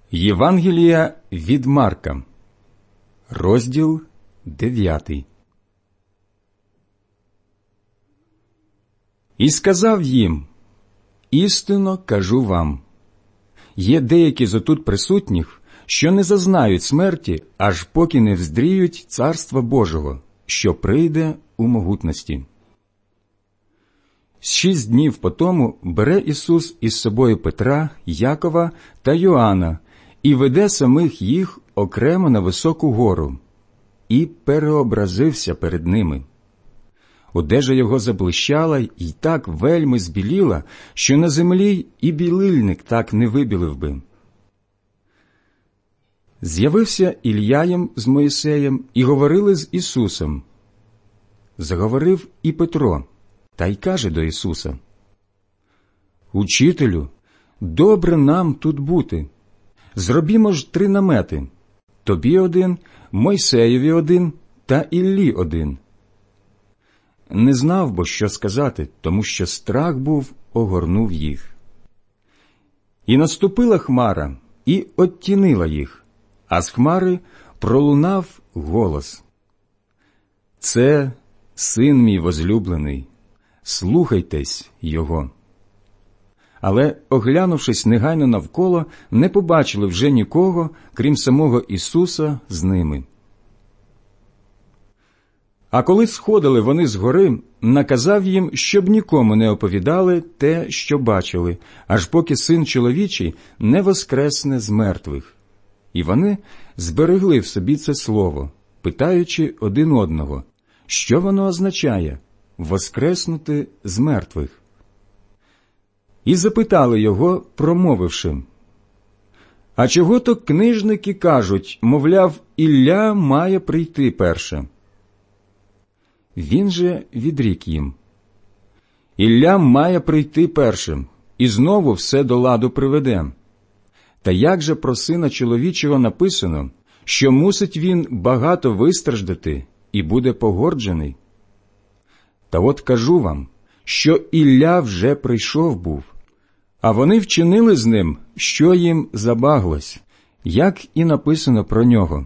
Євангелія від Марка, розділ 9. І сказав їм: істинно кажу вам, є деякі з отут присутніх, що не зазнають смерті, аж поки не вздріють Царства Божого, що прийде у могутності. 6 днів потому бере Ісус із собою Петра, Якова та Йоанна і веде самих їх окремо на високу гору, і переобразився перед ними. Одежа його заблищала й так вельми збіліла, що на землі і білильник так не вибілив би. З'явився Ілля їм з Мойсеєм і говорили з Ісусом. Заговорив і Петро, та й каже до Ісуса: «Учителю, добре нам тут бути. Зробімо ж 3 намети, тобі 1, Мойсеєві 1 та Іллі 1. Не знав бо, що сказати, тому що страх був огорнув їх. І наступила хмара, і оттінила їх, а з хмари пролунав голос: «Це син мій возлюблений, слухайтесь його». Але, оглянувшись негайно навколо, не побачили вже нікого, крім самого Ісуса з ними. А коли сходили вони з гори, наказав їм, щоб нікому не оповідали те, що бачили, аж поки Син чоловічий не воскресне з мертвих. І вони зберегли в собі це слово, питаючи один одного, що воно означає – воскреснути з мертвих. І запитали його, промовивши: «А чого то книжники кажуть, мовляв, Ілля має прийти перше?» Він же відрік їм: «Ілля має прийти першим, і знову все до ладу приведе. Та як же про Сина чоловічого написано, що мусить він багато вистраждати і буде погорджений? Та от кажу вам, що Ілля вже прийшов був, а вони вчинили з ним, що їм забаглось, як і написано про нього».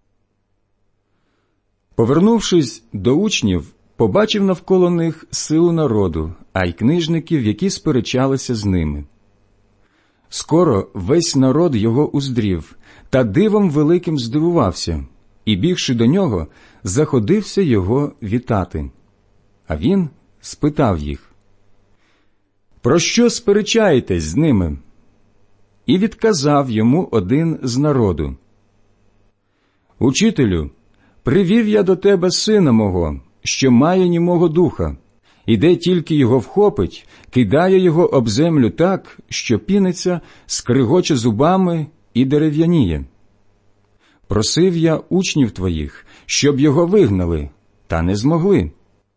Повернувшись до учнів, побачив навколо них силу народу, а й книжників, які сперечалися з ними. Скоро весь народ його уздрів, та дивом великим здивувався, і, бігши до нього, заходився його вітати. А він спитав їх: «Про що сперечаєтесь з ними?» І відказав йому один з народу: «Учителю, привів я до тебе сина мого, що має німого духа, і де тільки його вхопить, кидає його об землю так, що піниться, скригоче зубами і дерев'яніє. Просив я учнів твоїх, щоб його вигнали, та не змогли».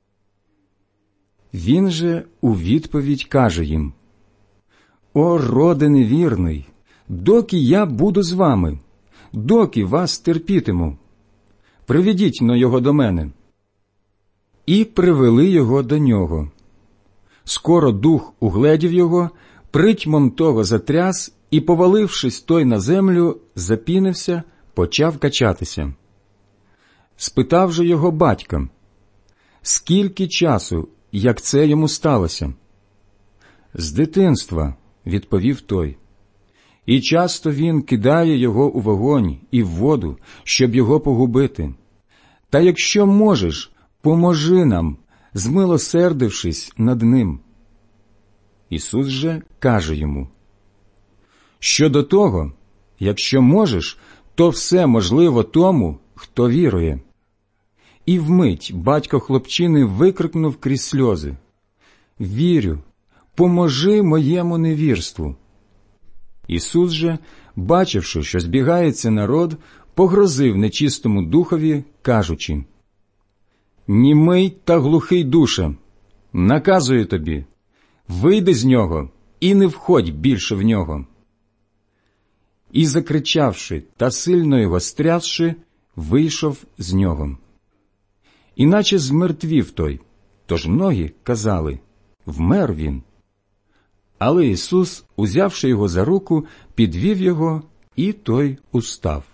Він же у відповідь каже їм: «О, роде невірний, доки я буду з вами, доки вас терпітиму? Приведіть-но його до мене». І привели його до нього. Скоро дух угледів його, притьмом того затряс, і, повалившись той на землю, запінився, почав качатися. Спитав же його батька: «Скільки часу, як це йому сталося?» «З дитинства», – відповів той. «І часто він кидає його у вогонь і в воду, щоб його погубити. Та якщо можеш, поможи нам, змилосердившись над ним». Ісус же каже йому: «Щодо того, якщо можеш, то все можливо тому, хто вірує». І вмить батько хлопчини викрикнув крізь сльози: «Вірю, поможи моєму невірству». Ісус же, бачивши, що збігається народ, погрозив нечистому духові, кажучи: «Німий та глухий душе, наказую тобі, вийди з нього і не входь більше в нього». І, закричавши та сильно його стрясши, вийшов з нього. Іначе змертвів той, тож многі казали: «Вмер він». Але Ісус, узявши його за руку, підвів його І той устав.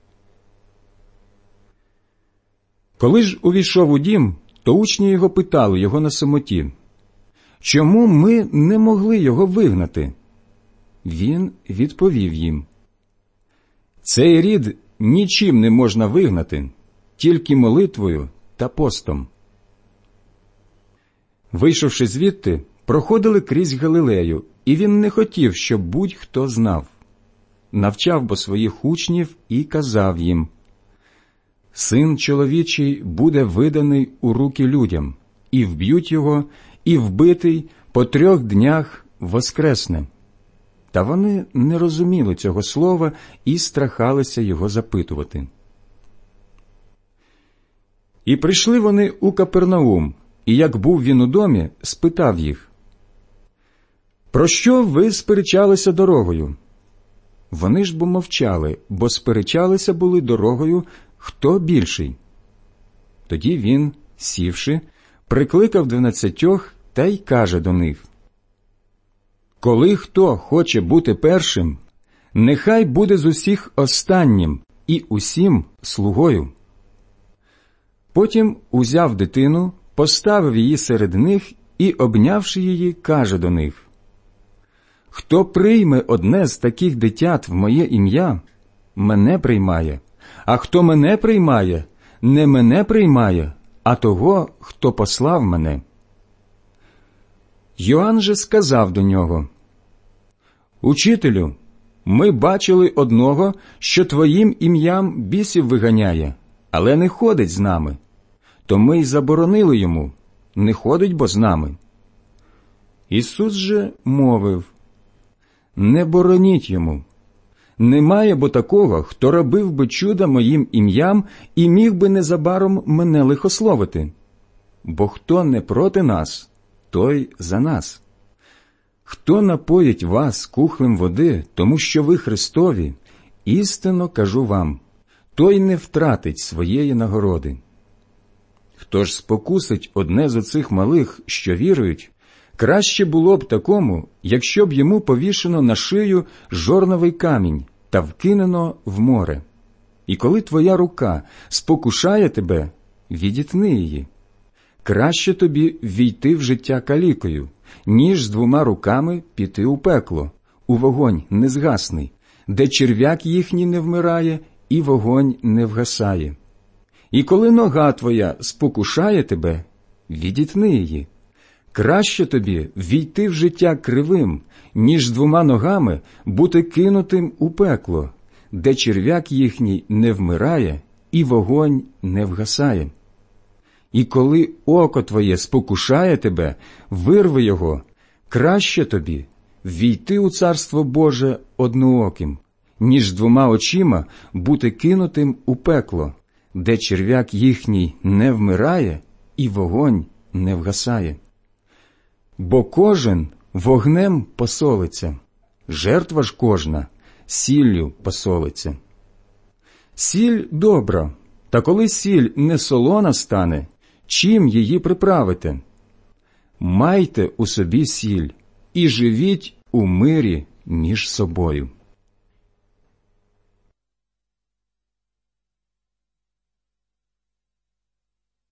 Коли ж увійшов у дім, то учні його питали його на самоті: «Чому ми не могли його вигнати?» Він відповів їм: «Цей рід нічим не можна вигнати, тільки молитвою та постом». Вийшовши звідти, проходили крізь Галилею, і він не хотів, щоб будь-хто знав. Навчав бо своїх учнів і казав їм: «Син чоловічий буде виданий у руки людям, і вб'ють його, і вбитий по 3 днях воскресне». Та вони не розуміли цього слова і страхалися його запитувати. І прийшли вони у Капернаум, і як був він у домі, спитав їх: «Про що ви сперечалися дорогою?» Вони ж бо мовчали, бо сперечалися були дорогою, хто більший. Тоді він, сівши, прикликав 12 та й каже до них: «Коли хто хоче бути першим, нехай буде з усіх останнім і усім слугою». Потім узяв дитину, поставив її серед них і, обнявши її, каже до них: «Хто прийме одне з таких дитят в моє ім'я, мене приймає, а хто мене приймає, не мене приймає, а того, хто послав мене». Йоанн же сказав до нього: «Учителю, ми бачили одного, що твоїм ім'ям бісів виганяє, але не ходить з нами. То ми й заборонили йому, не ходить бо з нами». Ісус же мовив: «Не бороніть йому. Немає бо такого, хто робив би чуда моїм ім'ям і міг би незабаром мене лихословити. Бо хто не проти нас, той за нас. Хто напоїть вас кухлем води, тому що ви Христові, істинно кажу вам, той не втратить своєї нагороди. Хто ж спокусить одне з оцих малих, що вірують, краще було б такому, якщо б йому повішено на шию жорновий камінь та вкинено в море. І коли твоя рука спокушає тебе, відітни її. Краще тобі ввійти в життя калікою, ніж з 2 руками піти у пекло, у вогонь незгасний, де черв'як їхній не вмирає і вогонь не вгасає. І коли нога твоя спокушає тебе, відітни її. Краще тобі ввійти в життя кривим, ніж з 2 ногами бути кинутим у пекло, де черв'як їхній не вмирає і вогонь не вгасає. І коли око твоє спокушає тебе, вирви його. Краще тобі ввійти у Царство Боже однооким, ніж з 2 очима бути кинутим у пекло, де черв'як їхній не вмирає і вогонь не вгасає. Бо кожен вогнем посолиться, жертва ж кожна сіллю посолиться. Сіль добра, та коли сіль не солона стане, чим її приправите? Майте у собі сіль і живіть у мирі між собою».